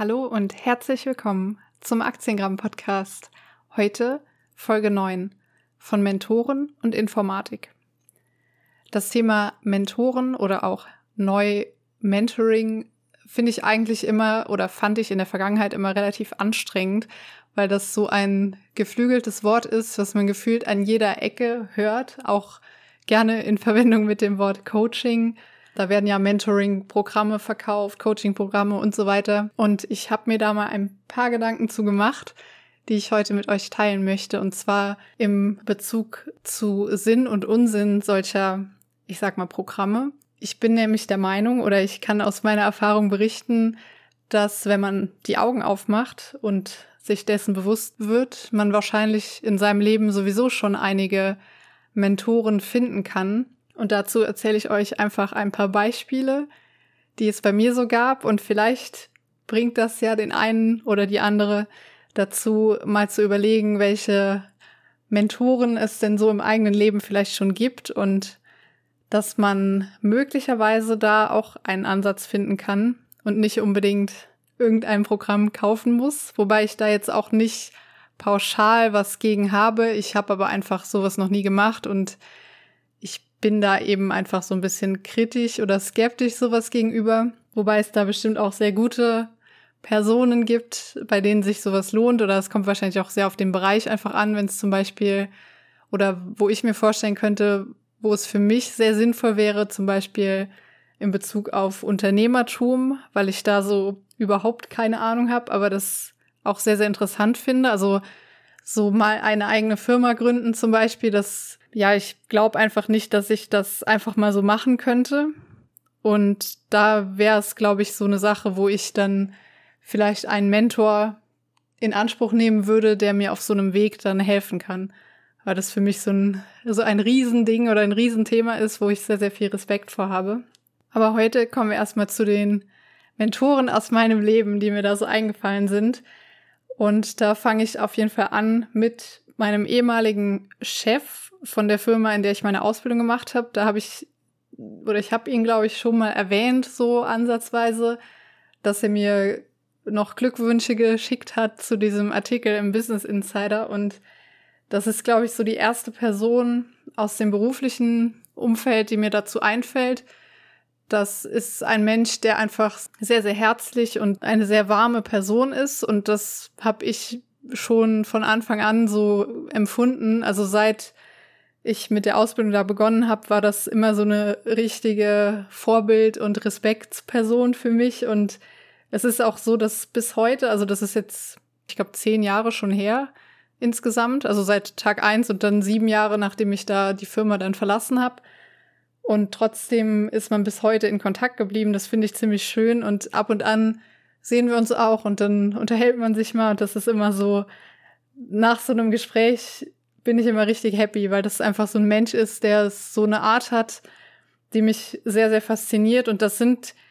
Hallo und herzlich willkommen zum Aktiengramm-Podcast. Heute Folge 9 von Mentoren und Informatik. Das Thema Mentoren oder auch Neu-Mentoring finde ich eigentlich immer oder fand ich in der Vergangenheit immer relativ anstrengend, weil das so ein geflügeltes Wort ist, was man gefühlt an jeder Ecke hört, auch gerne in Verbindung mit dem Wort Coaching. Da werden ja Mentoring-Programme verkauft, Coaching-Programme und so weiter. Und ich habe mir da mal ein paar Gedanken zu gemacht, die ich heute mit euch teilen möchte. Und zwar im Bezug zu Sinn und Unsinn solcher, ich sag mal, Programme. Ich bin nämlich der Meinung oder ich kann aus meiner Erfahrung berichten, dass wenn man die Augen aufmacht und sich dessen bewusst wird, man wahrscheinlich in seinem Leben sowieso schon einige Mentoren finden kann. Und dazu erzähle ich euch einfach ein paar Beispiele, die es bei mir so gab. Und vielleicht bringt das ja den einen oder die andere dazu, mal zu überlegen, welche Mentoren es denn so im eigenen Leben vielleicht schon gibt und dass man möglicherweise da auch einen Ansatz finden kann und nicht unbedingt irgendein Programm kaufen muss. Wobei ich da jetzt auch nicht pauschal was gegen habe. Ich habe aber einfach sowas noch nie gemacht und ich bin da eben einfach so ein bisschen kritisch oder skeptisch sowas gegenüber, wobei es da bestimmt auch sehr gute Personen gibt, bei denen sich sowas lohnt, oder es kommt wahrscheinlich auch sehr auf den Bereich einfach an, wenn es zum Beispiel, oder wo ich mir vorstellen könnte, wo es für mich sehr sinnvoll wäre, zum Beispiel in Bezug auf Unternehmertum, weil ich da so überhaupt keine Ahnung habe, aber das auch sehr, sehr interessant finde. Also so mal eine eigene Firma gründen zum Beispiel, ich glaube einfach nicht, dass ich das einfach mal so machen könnte. Und da wäre es, glaube ich, so eine Sache, wo ich dann vielleicht einen Mentor in Anspruch nehmen würde, der mir auf so einem Weg dann helfen kann. Weil das für mich so ein Riesending oder ein Riesenthema ist, wo ich sehr, sehr viel Respekt vor habe. Aber heute kommen wir erstmal zu den Mentoren aus meinem Leben, die mir da so eingefallen sind. Und da fange ich auf jeden Fall an mit meinem ehemaligen Chef von der Firma, in der ich meine Ausbildung gemacht habe. Ich habe ihn, glaube ich, schon mal erwähnt, so ansatzweise, dass er mir noch Glückwünsche geschickt hat zu diesem Artikel im Business Insider. Und das ist, glaube ich, so die erste Person aus dem beruflichen Umfeld, die mir dazu einfällt. Das ist ein Mensch, der einfach sehr, sehr herzlich und eine sehr warme Person ist. Und das habe ich schon von Anfang an so empfunden. Also seit ich mit der Ausbildung da begonnen habe, war das immer so eine richtige Vorbild- und Respektsperson für mich. Und es ist auch so, dass bis heute, also das ist jetzt, ich glaube, 10 Jahre schon her insgesamt, also seit Tag 1 und dann 7 Jahre, nachdem ich da die Firma dann verlassen habe. Und trotzdem ist man bis heute in Kontakt geblieben. Das finde ich ziemlich schön. Und ab und an sehen wir uns auch und dann unterhält man sich mal. Und das ist immer so, nach so einem Gespräch bin ich immer richtig happy, weil das einfach so ein Mensch ist, der so eine Art hat, die mich sehr, sehr fasziniert. Und es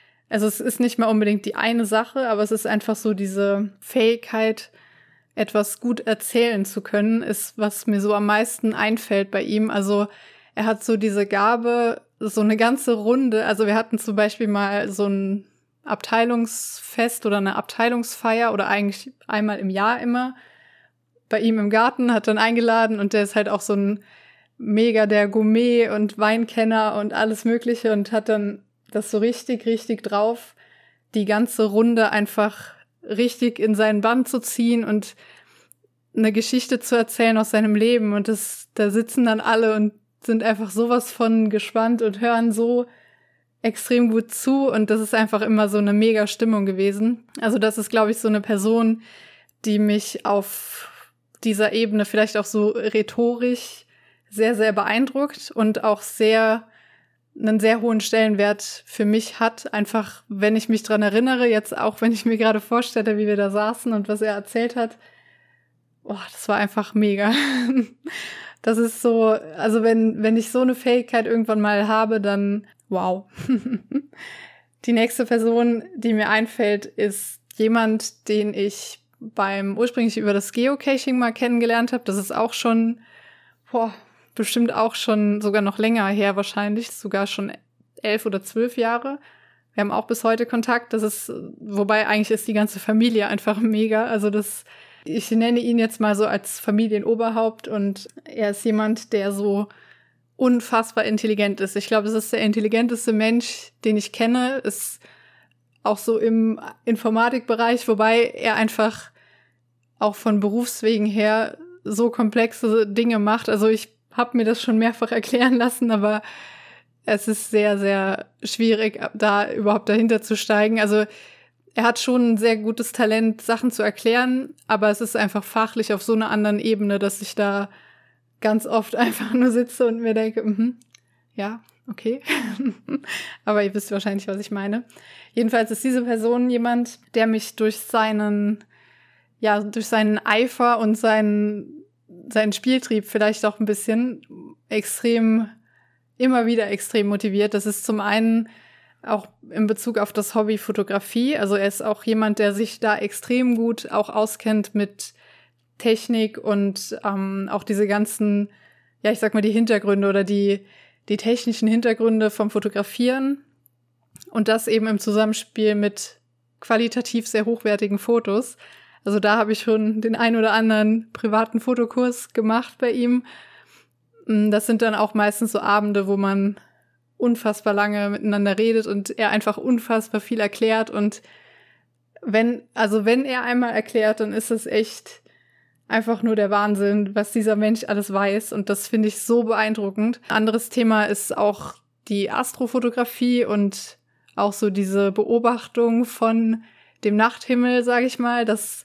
ist nicht mal unbedingt die eine Sache, aber es ist einfach so diese Fähigkeit, etwas gut erzählen zu können, ist, was mir so am meisten einfällt bei ihm. Also er hat so diese Gabe, so eine ganze Runde. Also wir hatten zum Beispiel mal so ein Abteilungsfest oder eine Abteilungsfeier oder eigentlich einmal im Jahr immer bei ihm im Garten, hat dann eingeladen und der ist halt auch so ein mega der Gourmet und Weinkenner und alles Mögliche und hat dann das so richtig, richtig drauf, die ganze Runde einfach richtig in seinen Bann zu ziehen und eine Geschichte zu erzählen aus seinem Leben. Und da sitzen dann alle und sind einfach sowas von gespannt und hören so extrem gut zu. Und das ist einfach immer so eine mega Stimmung gewesen. Also das ist, glaube ich, so eine Person, die mich auf dieser Ebene vielleicht auch so rhetorisch sehr, sehr beeindruckt und auch einen sehr hohen Stellenwert für mich hat. Einfach, wenn ich mich dran erinnere, jetzt auch, wenn ich mir gerade vorstelle, wie wir da saßen und was er erzählt hat. Das war einfach mega. Das ist so, also wenn ich so eine Fähigkeit irgendwann mal habe, dann wow. Die nächste Person, die mir einfällt, ist jemand, den ich ursprünglich über das Geocaching mal kennengelernt habe. Das ist auch schon, bestimmt auch schon sogar noch länger her wahrscheinlich, sogar schon 11 oder 12 Jahre. Wir haben auch bis heute Kontakt. Wobei eigentlich ist die ganze Familie einfach mega. Also ich nenne ihn jetzt mal so als Familienoberhaupt und er ist jemand, der so unfassbar intelligent ist. Ich glaube, es ist der intelligenteste Mensch, den ich kenne, ist auch so im Informatikbereich, wobei er einfach auch von Berufswegen her so komplexe Dinge macht. Also ich habe mir das schon mehrfach erklären lassen, aber es ist sehr, sehr schwierig, da überhaupt dahinter zu steigen. Also er hat schon ein sehr gutes Talent, Sachen zu erklären, aber es ist einfach fachlich auf so einer anderen Ebene, dass ich da ganz oft einfach nur sitze und mir denke, ja, okay. Aber ihr wisst wahrscheinlich, was ich meine. Jedenfalls ist diese Person jemand, der mich durch seinen Eifer und seinen Spieltrieb vielleicht auch ein bisschen immer wieder extrem motiviert. Das ist zum einen auch in Bezug auf das Hobby Fotografie. Also er ist auch jemand, der sich da extrem gut auch auskennt mit Technik und auch diese ganzen, ja, ich sag mal, die Hintergründe oder die technischen Hintergründe vom Fotografieren und das eben im Zusammenspiel mit qualitativ sehr hochwertigen Fotos. Also da habe ich schon den ein oder anderen privaten Fotokurs gemacht bei ihm. Das sind dann auch meistens so Abende, wo man unfassbar lange miteinander redet und er einfach unfassbar viel erklärt. Und wenn er einmal erklärt, dann ist es echt einfach nur der Wahnsinn, was dieser Mensch alles weiß. Und das finde ich so beeindruckend. Ein anderes Thema ist auch die Astrofotografie und auch so diese Beobachtung von dem Nachthimmel, sage ich mal. Das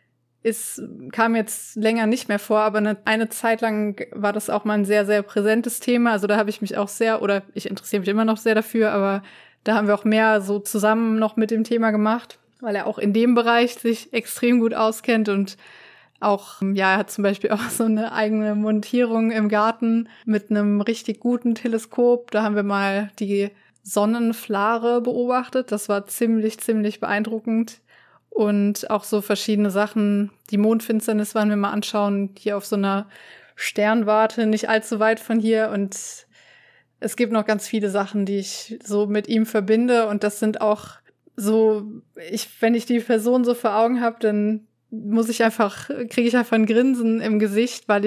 kam jetzt länger nicht mehr vor, aber eine Zeit lang war das auch mal ein sehr, sehr präsentes Thema. Also da habe ich mich auch ich interessiere mich immer noch sehr dafür, aber da haben wir auch mehr so zusammen noch mit dem Thema gemacht, weil er auch in dem Bereich sich extrem gut auskennt und auch, er hat zum Beispiel auch so eine eigene Montierung im Garten mit einem richtig guten Teleskop. Da haben wir mal die Sonnenflare beobachtet. Das war ziemlich, ziemlich beeindruckend. Und auch so verschiedene Sachen. Die Mondfinsternis waren wir mal anschauen, hier auf so einer Sternwarte, nicht allzu weit von hier. Und es gibt noch ganz viele Sachen, die ich so mit ihm verbinde. Und das sind auch so, wenn ich die Person so vor Augen habe, dann kriege ich einfach ein Grinsen im Gesicht, weil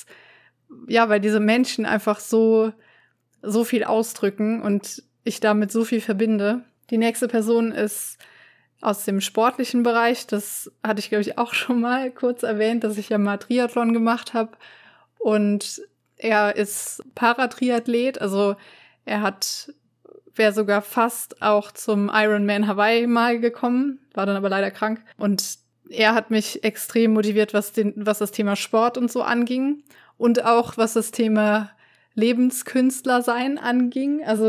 diese Menschen einfach so viel ausdrücken und ich damit so viel verbinde. Die nächste Person ist aus dem sportlichen Bereich. Das hatte ich, glaube ich, auch schon mal kurz erwähnt, dass ich ja mal Triathlon gemacht habe. Und er ist Paratriathlet, also wäre sogar fast auch zum Ironman Hawaii mal gekommen, war dann aber leider krank. Und er hat mich extrem motiviert, was das Thema Sport und so anging und auch was das Thema Lebenskünstler sein anging. Also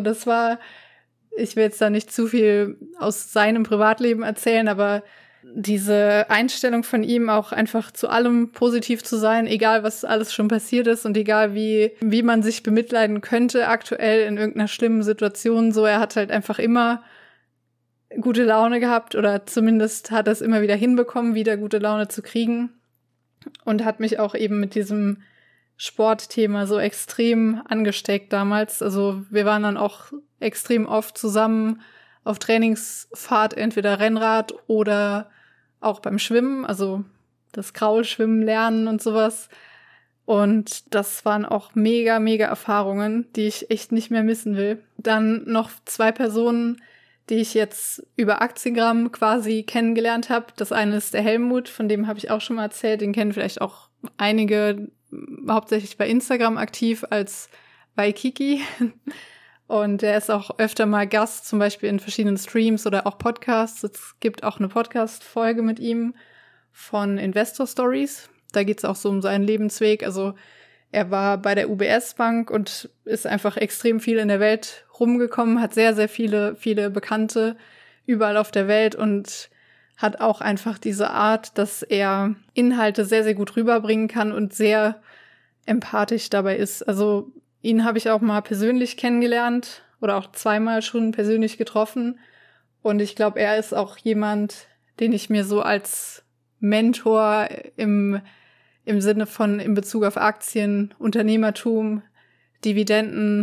ich will jetzt da nicht zu viel aus seinem Privatleben erzählen, aber diese Einstellung von ihm auch einfach zu allem positiv zu sein, egal was alles schon passiert ist und egal wie man sich bemitleiden könnte aktuell in irgendeiner schlimmen Situation, so er hat halt einfach immer gute Laune gehabt oder zumindest hat er es immer wieder hinbekommen, wieder gute Laune zu kriegen und hat mich auch eben mit diesem Sportthema so extrem angesteckt damals. Also wir waren dann auch extrem oft zusammen auf Trainingsfahrt, entweder Rennrad oder auch beim Schwimmen, also das Kraulschwimmen lernen und sowas. Und das waren auch mega, mega Erfahrungen, die ich echt nicht mehr missen will. Dann noch 2 Personen, die ich jetzt über Aktiengramm quasi kennengelernt habe. Das eine ist der Helmut, von dem habe ich auch schon mal erzählt. Den kennen vielleicht auch einige, hauptsächlich bei Instagram aktiv als Waikiki. Und der ist auch öfter mal Gast, zum Beispiel in verschiedenen Streams oder auch Podcasts. Es gibt auch eine Podcast-Folge mit ihm von Investor Stories. Da geht es auch so um seinen Lebensweg. Also er war bei der UBS Bank und ist einfach extrem viel in der Welt rumgekommen, hat sehr, sehr viele, viele Bekannte überall auf der Welt und hat auch einfach diese Art, dass er Inhalte sehr, sehr gut rüberbringen kann und sehr empathisch dabei ist. Also ihn habe ich auch mal persönlich kennengelernt oder auch 2-mal schon persönlich getroffen. Und ich glaube, er ist auch jemand, den ich mir so als Mentor im Sinne von in Bezug auf Aktien, Unternehmertum, Dividenden,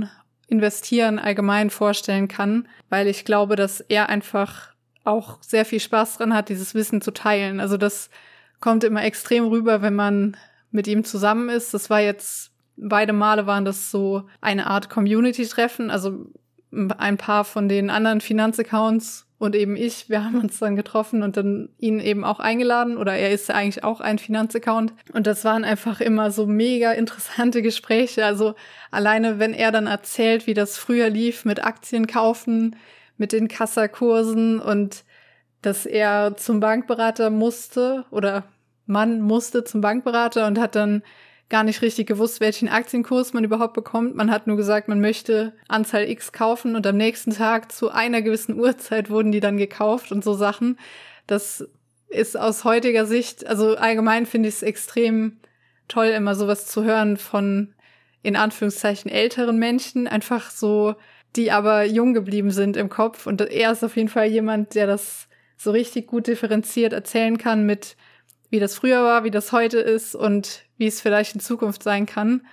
Investieren allgemein vorstellen kann, weil ich glaube, dass er einfach auch sehr viel Spaß dran hat, dieses Wissen zu teilen. Also das kommt immer extrem rüber, wenn man mit ihm zusammen ist. Das war jetzt, beide Male waren das so eine Art Community-Treffen. Also ein paar von den anderen Finanzaccounts und eben ich, wir haben uns dann getroffen und dann ihn eben auch eingeladen, oder er ist ja eigentlich auch ein Finanzaccount. Und das waren einfach immer so mega interessante Gespräche. Also alleine, wenn er dann erzählt, wie das früher lief mit Aktien kaufen, mit den Kassakursen und dass er zum Bankberater musste oder man musste zum Bankberater und hat dann gar nicht richtig gewusst, welchen Aktienkurs man überhaupt bekommt. Man hat nur gesagt, man möchte Anzahl X kaufen und am nächsten Tag zu einer gewissen Uhrzeit wurden die dann gekauft und so Sachen. Das ist aus heutiger Sicht, also allgemein finde ich es extrem toll, immer sowas zu hören von, in Anführungszeichen, älteren Menschen, einfach so, die aber jung geblieben sind im Kopf. Und er ist auf jeden Fall jemand, der das so richtig gut differenziert erzählen kann mit, wie das früher war, wie das heute ist und wie es vielleicht in Zukunft sein kann.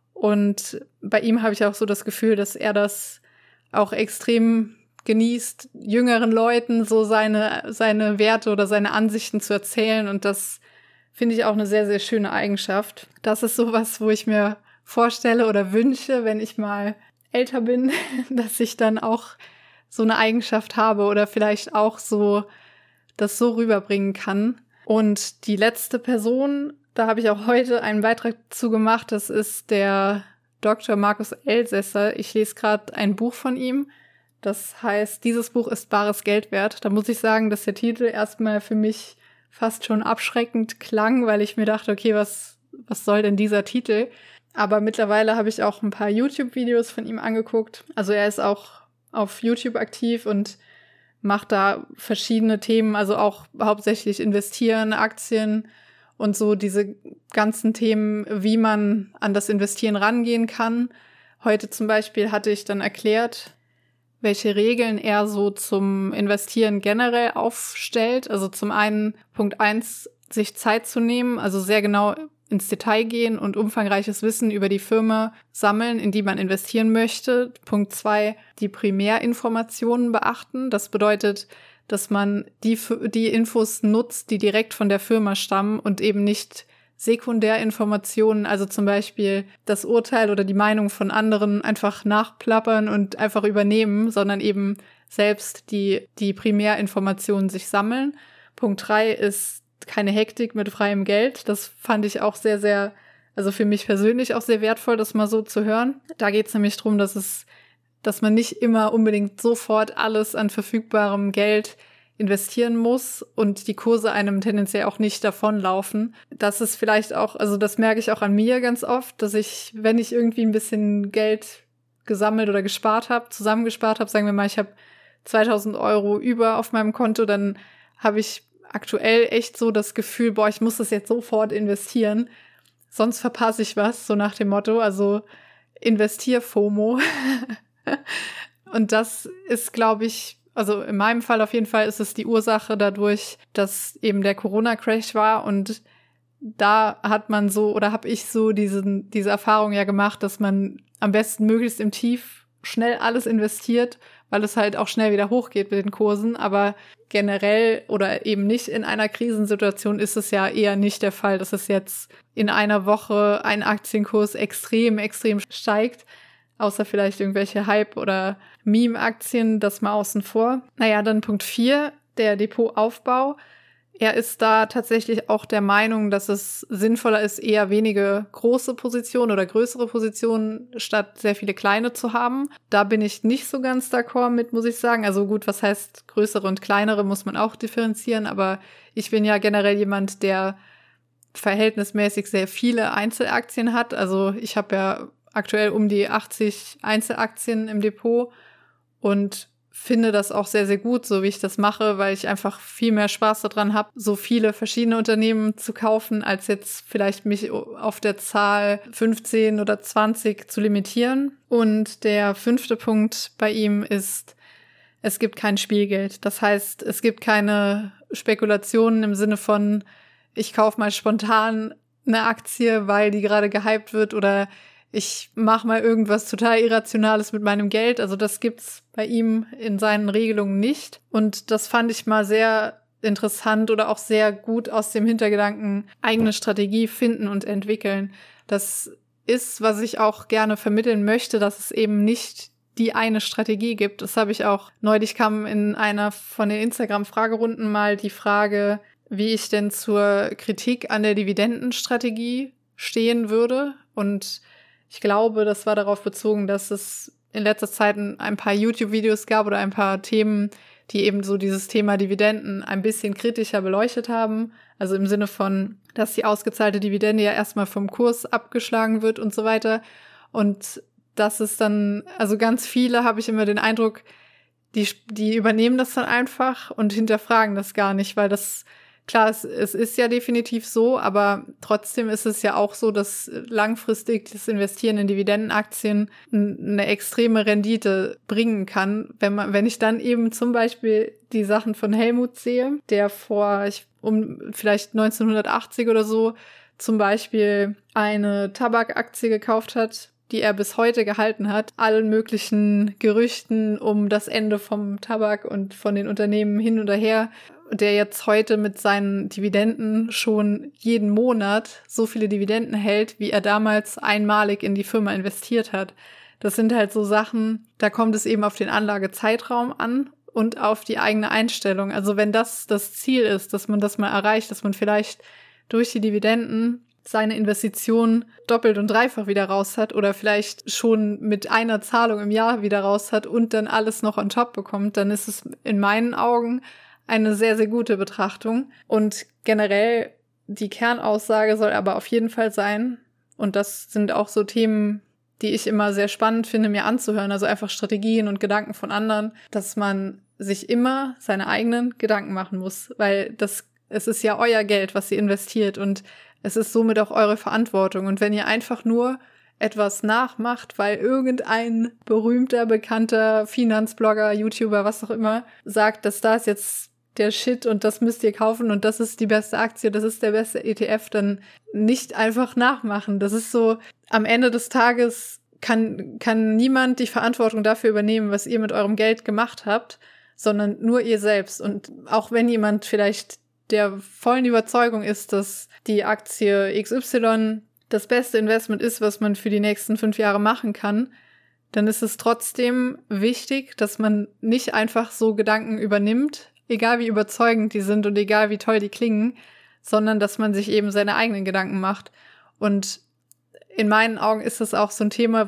Und bei ihm habe ich auch so das Gefühl, dass er das auch extrem genießt, jüngeren Leuten so seine Werte oder seine Ansichten zu erzählen. Und das finde ich auch eine sehr, sehr schöne Eigenschaft. Das ist sowas, wo ich mir vorstelle oder wünsche, wenn ich mal älter bin, dass ich dann auch so eine Eigenschaft habe oder vielleicht auch so das so rüberbringen kann. Und die letzte Person, da habe ich auch heute einen Beitrag zu gemacht, das ist der Dr. Markus Elsässer. Ich lese gerade ein Buch von ihm, das heißt, dieses Buch ist bares Geld wert. Da muss ich sagen, dass der Titel erstmal für mich fast schon abschreckend klang, weil ich mir dachte, okay, was soll denn dieser Titel? Aber mittlerweile habe ich auch ein paar YouTube-Videos von ihm angeguckt. Also er ist auch auf YouTube aktiv und macht da verschiedene Themen, also auch hauptsächlich investieren, Aktien und so diese ganzen Themen, wie man an das Investieren rangehen kann. Heute zum Beispiel hatte ich dann erklärt, welche Regeln er so zum Investieren generell aufstellt. Also zum einen Punkt 1, sich Zeit zu nehmen, also sehr genau ins Detail gehen und umfangreiches Wissen über die Firma sammeln, in die man investieren möchte. Punkt 2, die Primärinformationen beachten. Das bedeutet, dass man die Infos nutzt, die direkt von der Firma stammen und eben nicht Sekundärinformationen, also zum Beispiel das Urteil oder die Meinung von anderen einfach nachplappern und einfach übernehmen, sondern eben selbst die Primärinformationen sich sammeln. Punkt 3 ist keine Hektik mit freiem Geld. Das fand ich auch sehr, sehr, also für mich persönlich auch sehr wertvoll, das mal so zu hören. Da geht es nämlich darum, dass man nicht immer unbedingt sofort alles an verfügbarem Geld investieren muss und die Kurse einem tendenziell auch nicht davonlaufen. Das ist vielleicht auch, also das merke ich auch an mir ganz oft, dass ich, wenn ich irgendwie ein bisschen Geld gesammelt oder zusammengespart habe, sagen wir mal, ich habe 2.000 Euro über auf meinem Konto, dann habe ich aktuell echt so das Gefühl, ich muss das jetzt sofort investieren, sonst verpasse ich was, so nach dem Motto, also Investier-FOMO. Und das ist, glaube ich, also in meinem Fall auf jeden Fall ist es die Ursache dadurch, dass eben der Corona-Crash war und da hat man so, oder habe ich so diese Erfahrung ja gemacht, dass man am besten möglichst im Tief schnell alles investiert, weil es halt auch schnell wieder hochgeht mit den Kursen, aber generell oder eben nicht in einer Krisensituation ist es ja eher nicht der Fall, dass es jetzt in einer Woche ein Aktienkurs extrem, extrem steigt, außer vielleicht irgendwelche Hype- oder Meme-Aktien, das mal außen vor. Naja, dann Punkt 4, der Depotaufbau. Er ist da tatsächlich auch der Meinung, dass es sinnvoller ist, eher wenige große Positionen oder größere Positionen statt sehr viele kleine zu haben. Da bin ich nicht so ganz d'accord mit, muss ich sagen. Also gut, was heißt größere und kleinere, muss man auch differenzieren. Aber ich bin ja generell jemand, der verhältnismäßig sehr viele Einzelaktien hat. Also ich habe ja aktuell um die 80 Einzelaktien im Depot und finde das auch sehr, sehr gut, so wie ich das mache, weil ich einfach viel mehr Spaß daran habe, so viele verschiedene Unternehmen zu kaufen, als jetzt vielleicht mich auf der Zahl 15 oder 20 zu limitieren. Und der 5. Punkt bei ihm ist, es gibt kein Spielgeld. Das heißt, es gibt keine Spekulationen im Sinne von, ich kaufe mal spontan eine Aktie, weil die gerade gehypt wird, oder ich mache mal irgendwas total Irrationales mit meinem Geld. Also das gibt's bei ihm in seinen Regelungen nicht. Und das fand ich mal sehr interessant oder auch sehr gut aus dem Hintergedanken eigene Strategie finden und entwickeln. Das ist, was ich auch gerne vermitteln möchte, dass es eben nicht die eine Strategie gibt. Das habe ich auch neulich, kam in einer von den Instagram-Fragerunden mal die Frage, wie ich denn zur Kritik an der Dividendenstrategie stehen würde. Und ich glaube, das war darauf bezogen, dass es in letzter Zeit ein paar YouTube-Videos gab oder ein paar Themen, die eben so dieses Thema Dividenden ein bisschen kritischer beleuchtet haben. Also im Sinne von, dass die ausgezahlte Dividende ja erstmal vom Kurs abgeschlagen wird und so weiter. Und das ist dann, also ganz viele, habe ich immer den Eindruck, die übernehmen das dann einfach und hinterfragen das gar nicht, weil das, klar, es ist ja definitiv so, aber trotzdem ist es ja auch so, dass langfristig das Investieren in Dividendenaktien eine extreme Rendite bringen kann. Wenn ich dann eben zum Beispiel die Sachen von Helmut sehe, der vielleicht 1980 oder so zum Beispiel eine Tabakaktie gekauft hat, die er bis heute gehalten hat, allen möglichen Gerüchten um das Ende vom Tabak und von den Unternehmen hin und her, der jetzt heute mit seinen Dividenden schon jeden Monat so viele Dividenden hält, wie er damals einmalig in die Firma investiert hat. Das sind halt so Sachen, da kommt es eben auf den Anlagezeitraum an und auf die eigene Einstellung. Also wenn das Ziel ist, dass man das mal erreicht, dass man vielleicht durch die Dividenden seine Investition doppelt und dreifach wieder raus hat oder vielleicht schon mit einer Zahlung im Jahr wieder raus hat und dann alles noch on top bekommt, dann ist es in meinen Augen eine sehr, sehr gute Betrachtung. Und generell die Kernaussage soll aber auf jeden Fall sein, und das sind auch so Themen, die ich immer sehr spannend finde, mir anzuhören, also einfach Strategien und Gedanken von anderen, dass man sich immer seine eigenen Gedanken machen muss, weil es ist ja euer Geld, was ihr investiert, und es ist somit auch eure Verantwortung. Und wenn ihr einfach nur etwas nachmacht, weil irgendein berühmter, bekannter Finanzblogger, YouTuber, was auch immer, sagt, dass da ist jetzt der Shit und das müsst ihr kaufen und das ist die beste Aktie, das ist der beste ETF, dann nicht einfach nachmachen. Das ist so, am Ende des Tages kann niemand die Verantwortung dafür übernehmen, was ihr mit eurem Geld gemacht habt, sondern nur ihr selbst. Und auch wenn jemand vielleicht der vollen Überzeugung ist, dass die Aktie XY das beste Investment ist, was man für die nächsten 5 Jahre machen kann, dann ist es trotzdem wichtig, dass man nicht einfach so Gedanken übernimmt, egal wie überzeugend die sind und egal wie toll die klingen, sondern dass man sich eben seine eigenen Gedanken macht. Und in meinen Augen ist das auch so ein Thema,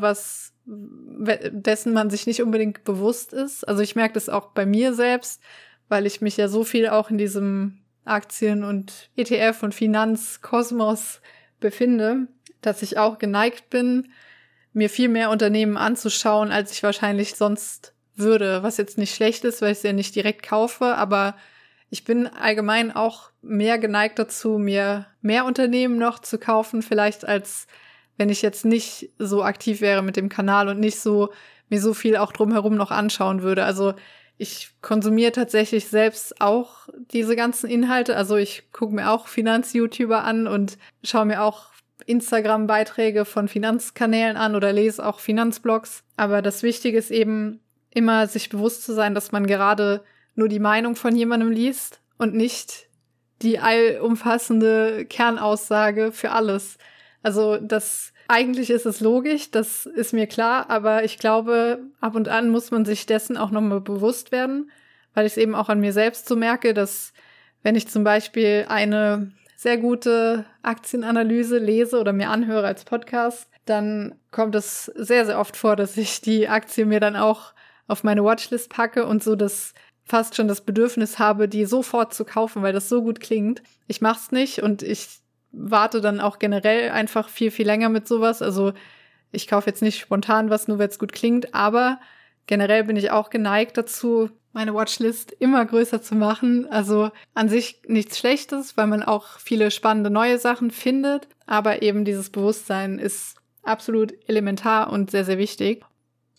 dessen man sich nicht unbedingt bewusst ist. Also ich merke das auch bei mir selbst, weil ich mich ja so viel auch in diesem Aktien- und ETF- und Finanzkosmos befinde, dass ich auch geneigt bin, mir viel mehr Unternehmen anzuschauen, als ich wahrscheinlich sonst würde, was jetzt nicht schlecht ist, weil ich es ja nicht direkt kaufe, aber ich bin allgemein auch mehr geneigt dazu, mir mehr Unternehmen noch zu kaufen, vielleicht als wenn ich jetzt nicht so aktiv wäre mit dem Kanal und nicht mir so viel auch drumherum noch anschauen würde. Also ich konsumiere tatsächlich selbst auch diese ganzen Inhalte. Also ich gucke mir auch Finanz-YouTuber an und schaue mir auch Instagram-Beiträge von Finanzkanälen an oder lese auch Finanzblogs. Aber das Wichtige ist eben immer, sich bewusst zu sein, dass man gerade nur die Meinung von jemandem liest und nicht die allumfassende Kernaussage für alles. Also eigentlich ist es logisch, das ist mir klar, aber ich glaube, ab und an muss man sich dessen auch nochmal bewusst werden, weil ich es eben auch an mir selbst so merke, dass wenn ich zum Beispiel eine sehr gute Aktienanalyse lese oder mir anhöre als Podcast, dann kommt es sehr, sehr oft vor, dass ich die Aktie mir dann auch auf meine Watchlist packe und so fast schon das Bedürfnis habe, die sofort zu kaufen, weil das so gut klingt. Ich mach's nicht und ich warte dann auch generell einfach viel, viel länger mit sowas. Also ich kaufe jetzt nicht spontan was, nur weil es gut klingt, aber generell bin ich auch geneigt dazu, meine Watchlist immer größer zu machen. Also an sich nichts Schlechtes, weil man auch viele spannende neue Sachen findet, aber eben dieses Bewusstsein ist absolut elementar und sehr, sehr wichtig.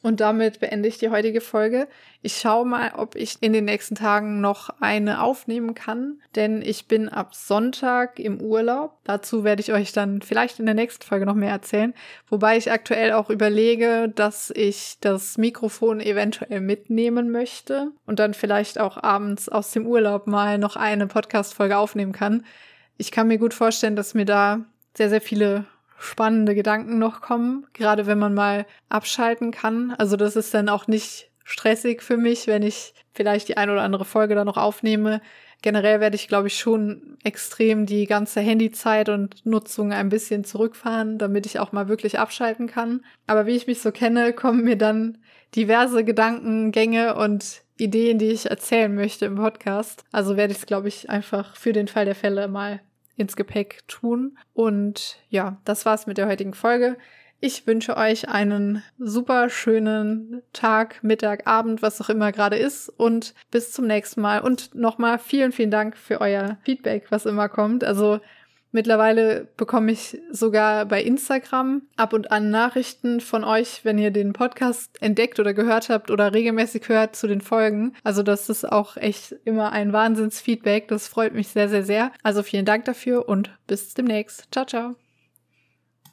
Und damit beende ich die heutige Folge. Ich schaue mal, ob ich in den nächsten Tagen noch eine aufnehmen kann, denn ich bin ab Sonntag im Urlaub. Dazu werde ich euch dann vielleicht in der nächsten Folge noch mehr erzählen. Wobei ich aktuell auch überlege, dass ich das Mikrofon eventuell mitnehmen möchte und dann vielleicht auch abends aus dem Urlaub mal noch eine Podcast-Folge aufnehmen kann. Ich kann mir gut vorstellen, dass mir da sehr, sehr viele spannende Gedanken noch kommen, gerade wenn man mal abschalten kann. Also das ist dann auch nicht stressig für mich, wenn ich vielleicht die ein oder andere Folge da noch aufnehme. Generell werde ich, glaube ich, schon extrem die ganze Handyzeit und Nutzung ein bisschen zurückfahren, damit ich auch mal wirklich abschalten kann. Aber wie ich mich so kenne, kommen mir dann diverse Gedankengänge und Ideen, die ich erzählen möchte im Podcast. Also werde ich es, glaube ich, einfach für den Fall der Fälle mal ins Gepäck tun. Und ja, das war's mit der heutigen Folge. Ich wünsche euch einen super schönen Tag, Mittag, Abend, was auch immer gerade ist und bis zum nächsten Mal. Und nochmal vielen, vielen Dank für euer Feedback, was immer kommt. Also mittlerweile bekomme ich sogar bei Instagram ab und an Nachrichten von euch, wenn ihr den Podcast entdeckt oder gehört habt oder regelmäßig hört zu den Folgen. Also das ist auch echt immer ein Wahnsinnsfeedback. Das freut mich sehr, sehr, sehr. Also vielen Dank dafür und bis demnächst. Ciao, ciao.